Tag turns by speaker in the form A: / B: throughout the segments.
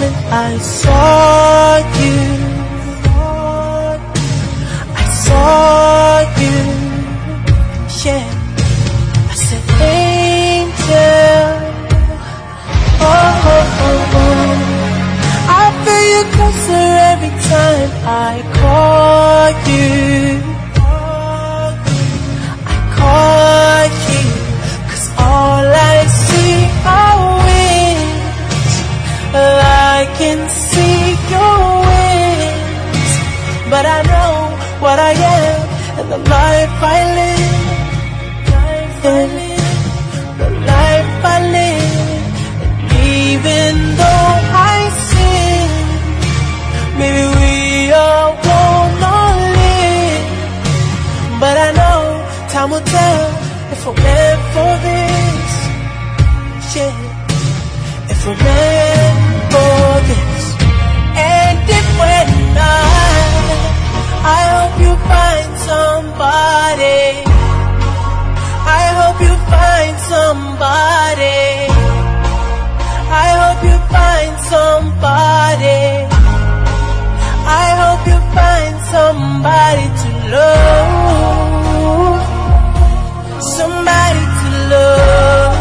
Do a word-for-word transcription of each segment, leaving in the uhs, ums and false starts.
A: when I saw you, I saw you, yeah. I said, angel, oh, oh, oh, oh. I feel you closer every time I call you, I call you, 'cause all I see are wings. I can see your wings, but I know what I am and the life I live, and the life I live. And even though I sin, maybe we all wanna live, but I know time will tell if we're meant for this, yeah, if we're meant for this. And if we're not, I hope you find somebody, I hope you find somebody, I hope you find somebody, I hope you find somebody to love, somebody to love,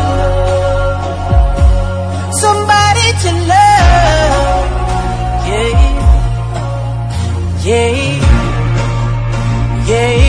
A: somebody to love, yeah, yeah, yeah.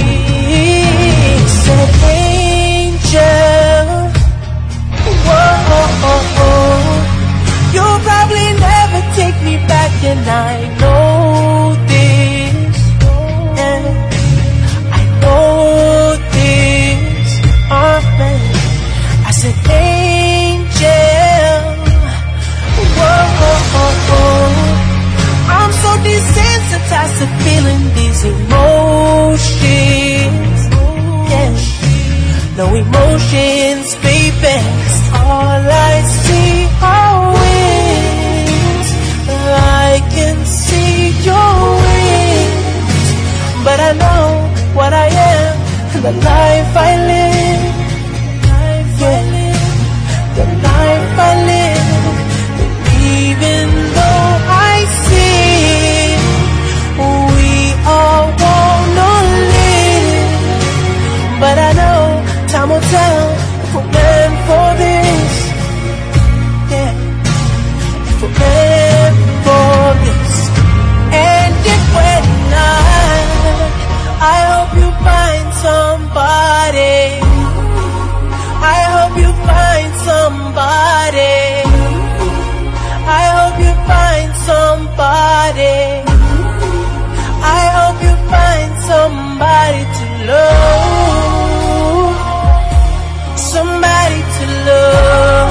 A: Said angel, whoa, oh, oh, oh. You'll probably never take me back, and I know this, and I know this, oh man. I said angel, whoa, oh, oh, oh. I'm so desensitized to feeling these emotions, yeah. No emotions, baby. All I see are wings. I can see your wings, but I know what I am and the life I live, yeah, the life I live. And even though I see we all wanna live, but I know time will tell if we're meant for this, yeah, if we're meant for this. And if we're not, I hope you find somebody, I hope you find somebody, I hope you find somebody, I hope you find somebody to love, somebody to love,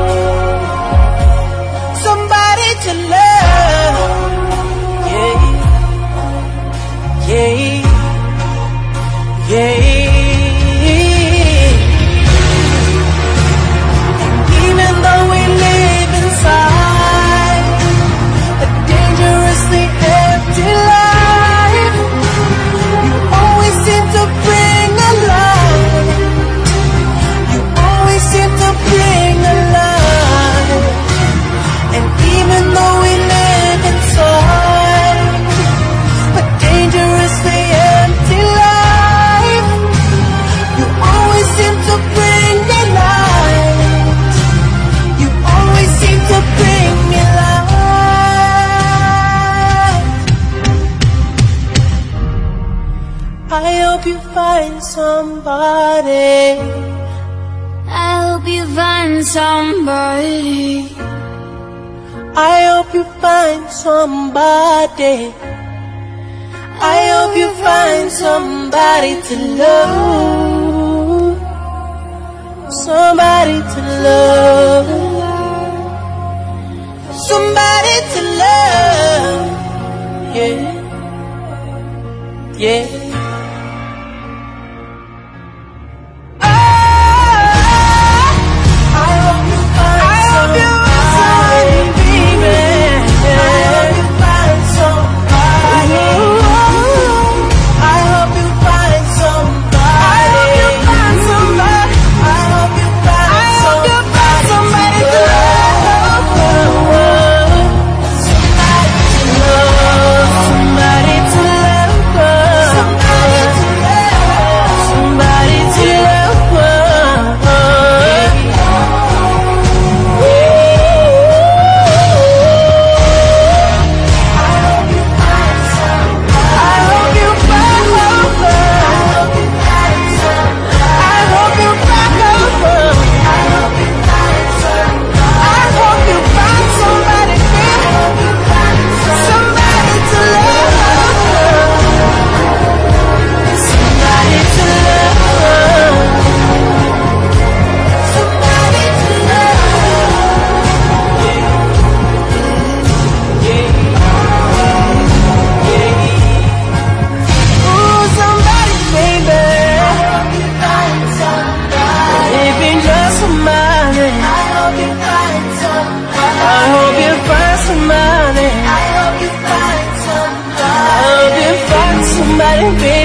A: somebody to love, yeah, yeah, yeah. And even though we live inside a dangerously empty life, you always seem to bring alive, you always seem to bring alive. And even though we live inside a dangerously empty life, you always seem to bring alive, you always seem to bring alive. I hope you find somebody,
B: I hope you find somebody,
A: I hope you find somebody, I hope you find somebody to love, somebody to love, somebody to love, yeah, yeah.
B: somebody
A: baby.